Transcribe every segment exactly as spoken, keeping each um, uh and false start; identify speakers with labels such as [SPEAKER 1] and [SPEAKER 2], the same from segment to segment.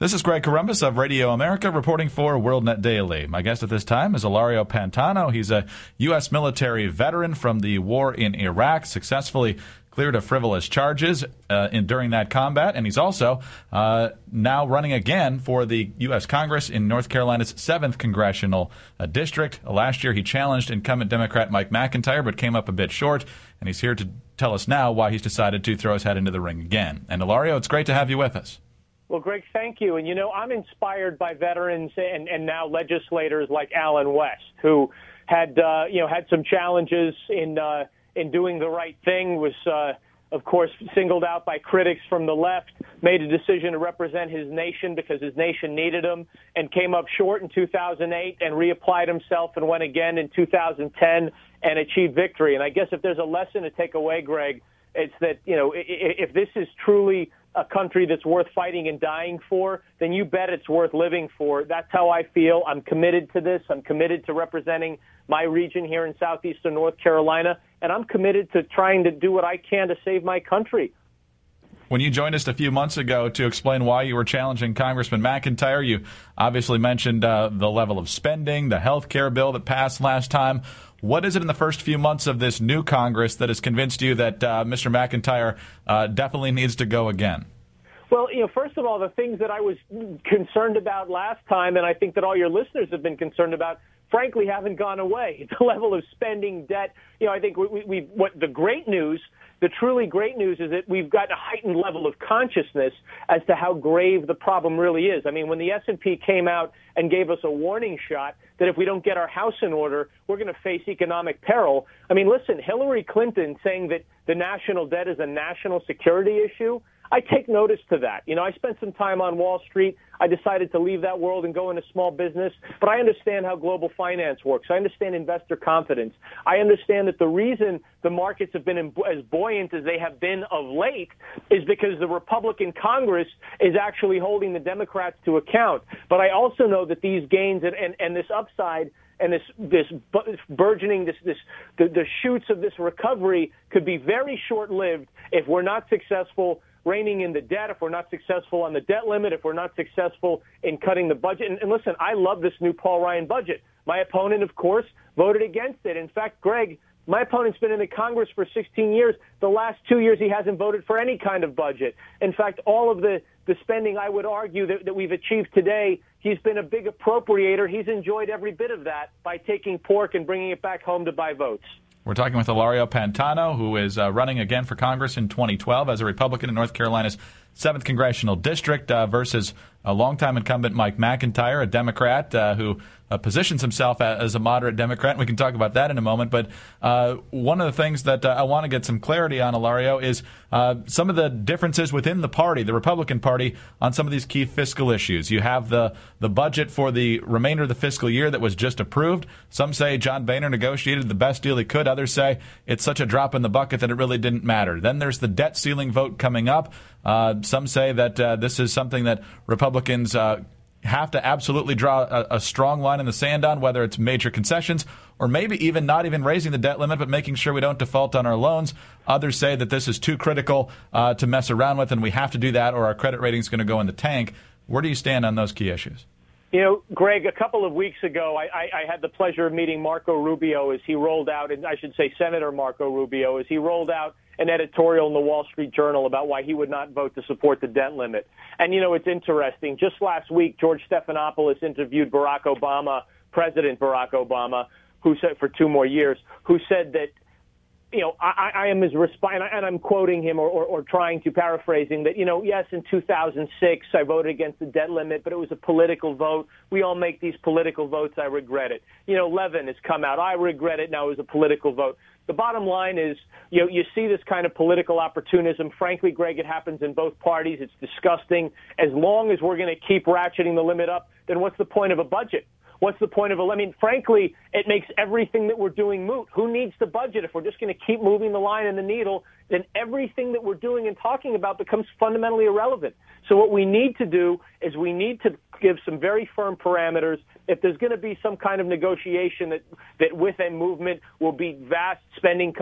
[SPEAKER 1] This is Greg Corombos of Radio America reporting for WorldNet Daily. My guest at this time is Ilario Pantano. He's a U S military veteran from the war in Iraq, successfully cleared of frivolous charges uh, in, during that combat, and he's also uh, now running again for the U S Congress in North Carolina's seventh Congressional uh, District. Uh, last year he challenged incumbent Democrat Mike McIntyre, but came up a bit short, and he's here to tell us now why he's decided to throw his head into the ring again. And Ilario, it's great to have you with us.
[SPEAKER 2] Well, Greg, thank you. And, you know, I'm inspired by veterans and, and now legislators like Allen West, who had, uh, you know, had some challenges in uh, in doing the right thing, was, uh, of course, singled out by critics from the left, made a decision to represent his nation because his nation needed him, and came up short in two thousand eight and reapplied himself and went again in two thousand ten and achieved victory. And I guess if there's a lesson to take away, Greg, it's that, you know, if this is truly a country that's worth fighting and dying for, then you bet it's worth living for. That's how I feel. I'm committed to this. I'm committed to representing my region here in southeastern North Carolina, and I'm committed to trying to do what I can to save my country.
[SPEAKER 1] When you joined us a few months ago to explain why you were challenging Congressman McIntyre, you obviously mentioned uh, the level of spending, the health care bill that passed last time. What is it in the first few months of this new Congress that has convinced you that uh, Mister McIntyre uh, definitely needs to go again?
[SPEAKER 2] Well, you know, first of all, the things that I was concerned about last time, and I think that all your listeners have been concerned about, frankly, haven't gone away. The level of spending, debt, you know, I think we, we, we what the great news, the truly great news is that we've got a heightened level of consciousness as to how grave the problem really is. I mean, when the S and P came out and gave us a warning shot that if we don't get our house in order, we're going to face economic peril. I mean, listen, Hillary Clinton saying that the national debt is a national security issue, I take notice to that. You know, I spent some time on Wall Street. I decided to leave that world and go into small business, but I understand how global finance works. I understand investor confidence. I understand that the reason the markets have been as buoyant as they have been of late is because the Republican Congress is actually holding the Democrats to account. But I also know that these gains and, and, and this upside and this this burgeoning, this this the, the shoots of this recovery could be very short-lived if we're not successful reining in the debt, if we're not successful on the debt limit, if we're not successful in cutting the budget. And, and listen, I love this new Paul Ryan budget. My opponent, of course, voted against it. In fact, Greg, my opponent's been in the Congress for sixteen years. The last two years, he hasn't voted for any kind of budget. In fact, all of the, the spending, I would argue, that, that we've achieved today, he's been a big appropriator. He's enjoyed every bit of that by taking pork and bringing it back home to buy votes.
[SPEAKER 1] We're talking with Ilario Pantano, who is uh, running again for Congress in twenty twelve as a Republican in North Carolina's seventh Congressional District uh, versus a longtime incumbent Mike McIntyre, a Democrat uh, who uh, positions himself as a moderate Democrat. And we can talk about that in a moment. But uh, one of the things that uh, I want to get some clarity on, Ilario, is uh, some of the differences within the party, the Republican Party, on some of these key fiscal issues. You have the, the budget for the remainder of the fiscal year that was just approved. Some say John Boehner negotiated the best deal he could. Others say it's such a drop in the bucket that it really didn't matter. Then there's the debt ceiling vote coming up. Uh, some say that uh, this is something that Republicans uh, have to absolutely draw a, a strong line in the sand on, whether it's major concessions or maybe even not even raising the debt limit, but making sure we don't default on our loans. Others say that this is too critical uh, to mess around with, and we have to do that or our credit rating is going to go in the tank. Where do you stand on those key issues?
[SPEAKER 2] You know, Greg, a couple of weeks ago, I, I, I had the pleasure of meeting Marco Rubio as he rolled out, and I should say Senator Marco Rubio, as he rolled out an editorial in the Wall Street Journal about why he would not vote to support the debt limit. And, you know, it's interesting. Just last week, George Stephanopoulos interviewed Barack Obama, President Barack Obama, who said for two more years, who said that, you know, I, I am his response, and I'm quoting him or, or, or trying to paraphrasing that, you know, yes, in two thousand six, I voted against the debt limit, but it was a political vote. We all make these political votes. I regret it. You know, Levin has come out. I regret it. Now it was a political vote. The bottom line is, you know, you see this kind of political opportunism. Frankly, Greg, it happens in both parties. It's disgusting. As long as we're going to keep ratcheting the limit up, then what's the point of a budget? What's the point of a, I mean, frankly, it makes everything that we're doing moot. Who needs the budget? If we're just going to keep moving the line and the needle, then everything that we're doing and talking about becomes fundamentally irrelevant. So what we need to do is we need to give some very firm parameters. If there's going to be some kind of negotiation that, that with a movement will be vast spending cuts,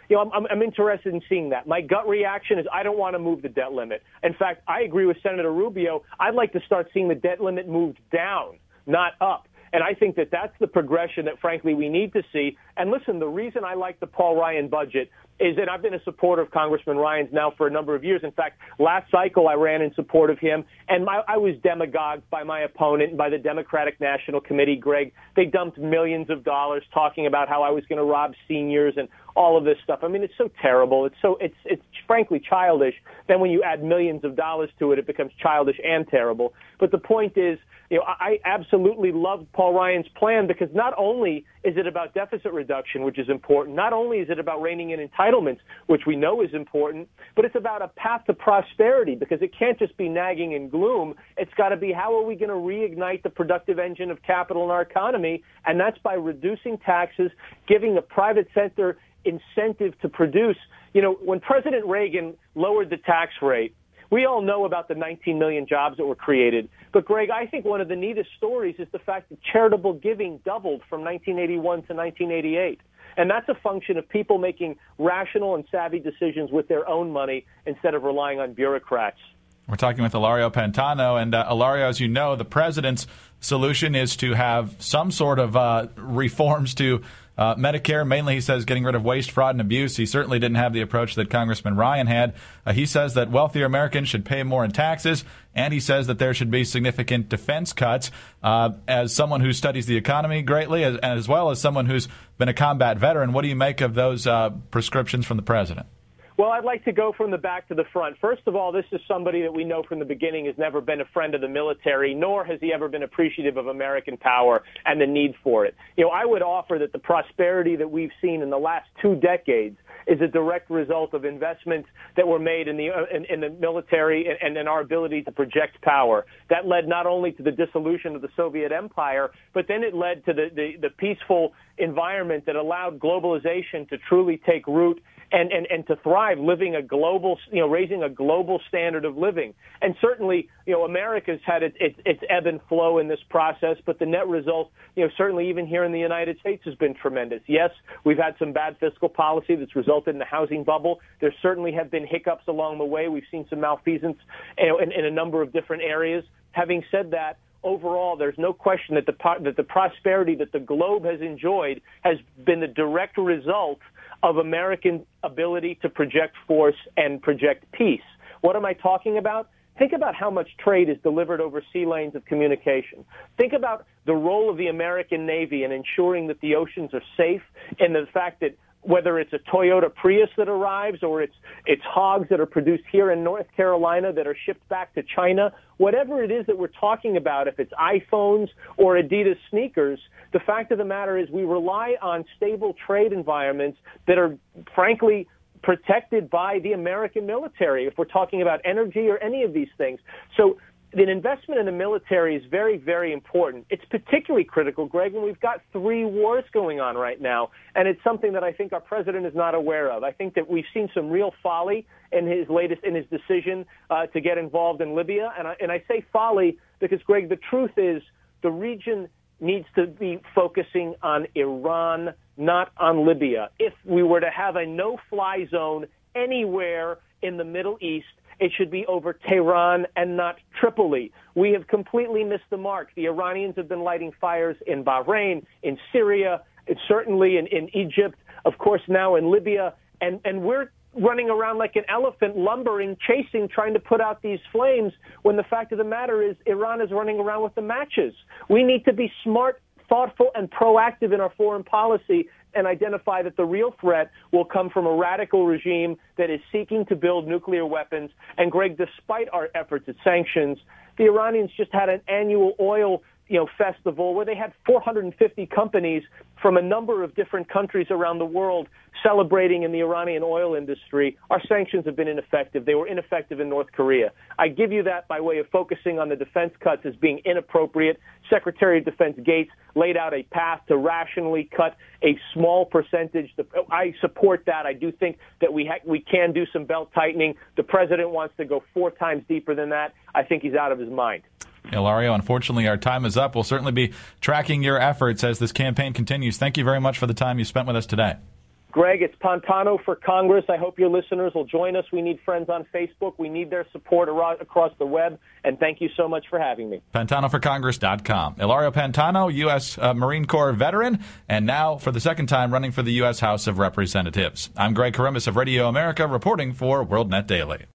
[SPEAKER 2] you know, I'm, I'm interested in seeing that. My gut reaction is I don't want to move the debt limit. In fact, I agree with Senator Rubio. I'd like to start seeing the debt limit moved down, not up. And I think that that's the progression that, frankly, we need to see. And listen, the reason I like the Paul Ryan budget is that I've been a supporter of Congressman Ryan's now for a number of years. In fact, last cycle I ran in support of him, and my, I was demagogued by my opponent and by the Democratic National Committee, Greg. They dumped millions of dollars talking about how I was going to rob seniors and all of this stuff. I mean, it's so terrible. It's so it's it's frankly childish. Then when you add millions of dollars to it, it becomes childish and terrible. But the point is, you know, I absolutely love Paul Ryan's plan because not only is it about deficit reduction, which is important, not only is it about reining in entitlements, which we know is important, but it's about a path to prosperity because it can't just be nagging and gloom. It's got to be how are we going to reignite the productive engine of capital in our economy, and that's by reducing taxes, giving the private sector incentive to produce. You know, when President Reagan lowered the tax rate, we all know about the nineteen million jobs that were created. But, Greg, I think one of the neatest stories is the fact that charitable giving doubled from nineteen eighty-one to nineteen eighty-eight. And that's a function of people making rational and savvy decisions with their own money instead of relying on bureaucrats.
[SPEAKER 1] We're talking with Ilario Pantano. And, uh, Ilario, as you know, the president's solution is to have some sort of uh, reforms to Uh, Medicare. Mainly, he says, getting rid of waste, fraud, and abuse. He certainly didn't have the approach that Congressman Ryan had. Uh, he says that wealthier Americans should pay more in taxes, and he says that there should be significant defense cuts. Uh, as someone who studies the economy greatly, as, as well as someone who's been a combat veteran, what do you make of those uh, prescriptions from the president?
[SPEAKER 2] Well, I'd like to go from the back to the front. First of all, this is somebody that we know from the beginning has never been a friend of the military, nor has he ever been appreciative of American power and the need for it. You know, I would offer that the prosperity that we've seen in the last two decades is a direct result of investments that were made in the uh, in, in the military and, and in our ability to project power. That led not only to the dissolution of the Soviet Empire, but then it led to the, the, the peaceful environment that allowed globalization to truly take root and, and, and to thrive, living a global, you know, raising a global standard of living. And certainly, you know, America's had its, its, its ebb and flow in this process, but the net result, you know, certainly even here in the United States has been tremendous. Yes, we've had some bad fiscal policy that's resulted in the housing bubble. There certainly have been hiccups along the way. We've seen some malfeasance, you know, in, in a number of different areas. Having said that, overall, there's no question that the that the prosperity that the globe has enjoyed has been the direct result of American ability to project force and project peace. What am I talking about? Think about how much trade is delivered over sea lanes of communication. Think about the role of the American Navy in ensuring that the oceans are safe, and the fact that whether it's a Toyota Prius that arrives or it's it's hogs that are produced here in North Carolina that are shipped back to China, whatever it is that we're talking about, if it's iPhones or Adidas sneakers, the fact of the matter is we rely on stable trade environments that are, frankly, protected by the American military, if we're talking about energy or any of these things. So an investment in the military is very, very important. It's particularly critical, Greg, when we've got three wars going on right now, and it's something that I think our president is not aware of. I think that we've seen some real folly in his latest, in his decision uh, to get involved in Libya, and I, and I say folly because, Greg, the truth is the region needs to be focusing on Iran, not on Libya. If we were to have a no-fly zone anywhere in the Middle East, it should be over Tehran and not Tripoli. We have completely missed the mark. The Iranians have been lighting fires in Bahrain, in Syria, and certainly in, in Egypt, of course now in Libya, and, and we're running around like an elephant, lumbering, chasing, trying to put out these flames, when the fact of the matter is Iran is running around with the matches. We need to be smart, thoughtful, and proactive in our foreign policy and identify that the real threat will come from a radical regime that is seeking to build nuclear weapons. And, Greg, despite our efforts at sanctions, the Iranians just had an annual oil you know, festival where they had four hundred fifty companies from a number of different countries around the world celebrating in the Iranian oil industry. Our sanctions have been ineffective. They were ineffective in North Korea. I give you that by way of focusing on the defense cuts as being inappropriate. Secretary of Defense Gates laid out a path to rationally cut a small percentage. I support that. I do think that we ha- we can do some belt tightening. The president wants to go four times deeper than that. I think he's out of his mind.
[SPEAKER 1] Ilario, unfortunately, our time is up. We'll certainly be tracking your efforts as this campaign continues. Thank you very much for the time you spent with us today.
[SPEAKER 2] Greg, it's Pantano for Congress. I hope your listeners will join us. We need friends on Facebook. We need their support across the web. And thank you so much for having me.
[SPEAKER 1] Pantano for Congress dot com. Ilario Pantano, U S Uh, Marine Corps veteran, and now for the second time running for the U S House of Representatives. I'm Greg Corombos of Radio America reporting for WorldNet Daily.